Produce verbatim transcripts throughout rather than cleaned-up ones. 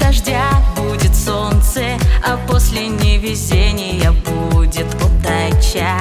дождя будет солнце, а после невезения будет удача.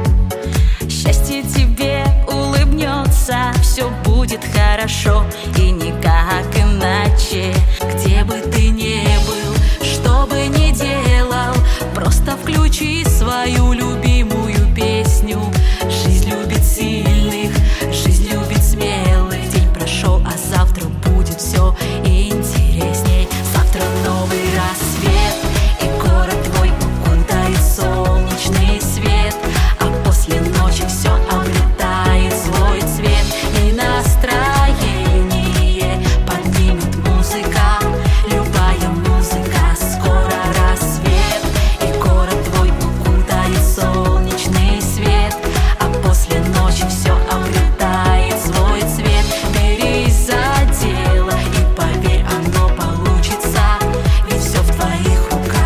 Счастье тебе улыбнется, все будет хорошо и никак иначе. Где бы ты ни был, что бы ни делал, просто включи свою любимую песню. Жизнь любит сильных, жизнь любит смелых. День прошел, а завтра будет все интересней. Завтра новый рассвет, и город твой укутает солнечный свет, а после ночи все обретает свой цвет. И настроение поднимет музыка, любая музыка. Скоро рассвет, и город твой укутает солнечный свет, а после ночи все обретает свой цвет. Берись за дело и поверь, оно получится, ведь все в твоих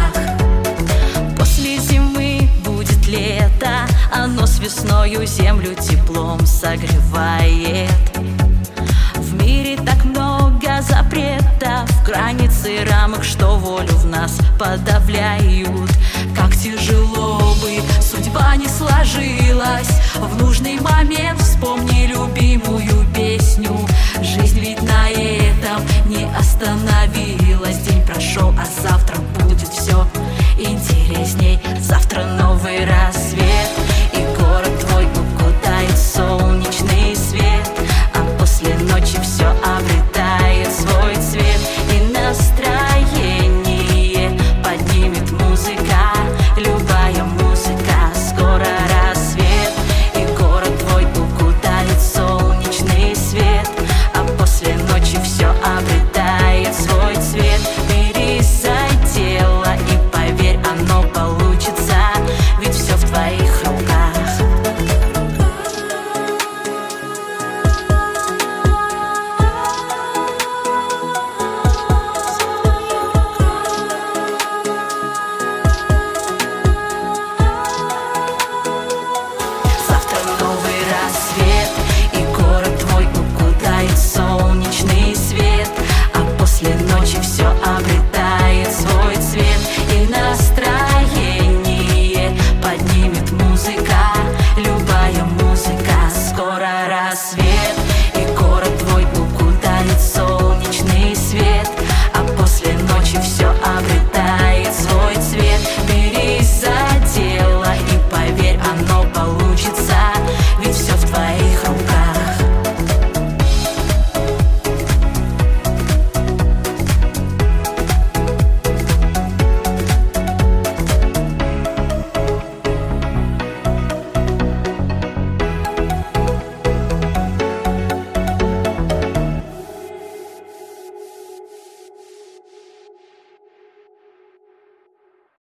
руках. После зимы будет лето, оно с весною землю теплом согревает. В мире так много запретов, границы рамок, что волю в нас подавляют. Как тяжело бы судьба не сложилась, в нужный момент вспомни любимую песню. Жизнь ведь на этом не остановилась. День прошел, а завтра будет все интересней. Завтра новый рассвет, и город твой укутает солнечный свет, а после ночи все обретает свой цвет. И настроение поднимет музыка, любая музыка. Скоро рассвет, и город твой укутает солнечный свет, а после ночи все обретает свой цвет. Берись за дело и поверь, оно получится, ведь все в твоих руках. Завтра новый рассвет, и город твой укутает солнечный свет, а после ночи все обретает свой цвет. И настроение поднимет музыка, любая музыка. Скоро рассвет, и город твой укутает солнечный свет, а после ночи все обретает свой цвет. Берись за дело и поверь, оно получится.